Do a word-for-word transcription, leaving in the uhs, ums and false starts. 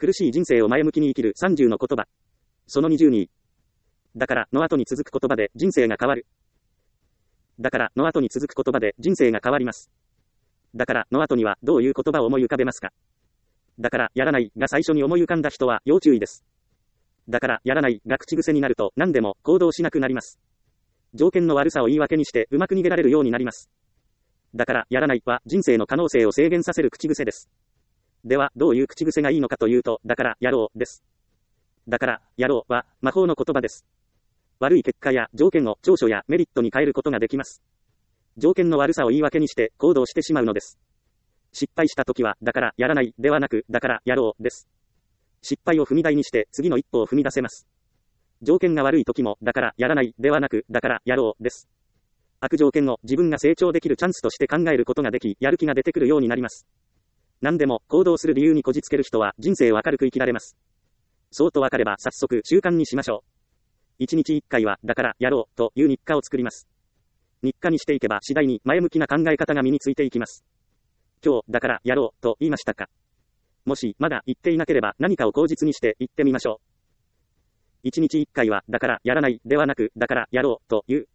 苦しい人生を前向きに生きるさんじゅうの言葉。そのにじゅうに。だからの後に続く言葉で人生が変わる。だからの後に続く言葉で人生が変わります。だからの後にはどういう言葉を思い浮かべますか？だからやらないが最初に思い浮かんだ人は要注意です。だからやらないが口癖になると何でも行動しなくなります。条件の悪さを言い訳にしてうまく逃げられるようになります。だからやらないは人生の可能性を制限させる口癖です。ではどういう口癖がいいのかというと、だからやろうです。だからやろうは魔法の言葉です。悪い結果や条件を長所やメリットに変えることができます。条件の悪さを言い訳にして行動してしまうのです。失敗した時はだからやらないではなくだからやろうです。失敗を踏み台にして次の一歩を踏み出せます。条件が悪い時もだからやらないではなくだからやろうです。悪条件を自分が成長できるチャンスとして考えることができ、やる気が出てくるようになります。何でも行動する理由にこじつける人は人生を明るく生きられます。そうとわかれば早速習慣にしましょう。一日一回はだからやろうという日課を作ります。日課にしていけば次第に前向きな考え方が身についていきます。今日だからやろうと言いましたか？もしまだ言っていなければ何かを口実にして言ってみましょう。一日一回はだからやらないではなくだからやろうという